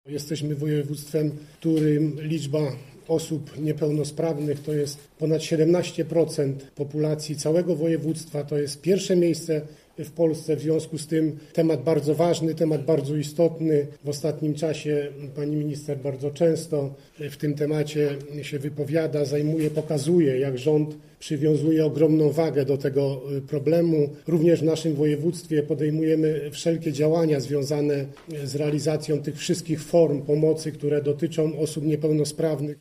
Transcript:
Jesteśmy województwem, w którym liczba osób niepełnosprawnych to jest ponad 17% populacji całego województwa. To jest pierwsze miejsce w Polsce. W związku z tym temat bardzo ważny, temat bardzo istotny. W ostatnim czasie pani minister bardzo często w tym temacie się wypowiada, pokazuje, jak rząd przywiązuje ogromną wagę do tego problemu. Również w naszym województwie podejmujemy wszelkie działania związane z realizacją tych wszystkich form pomocy, które dotyczą osób niepełnosprawnych.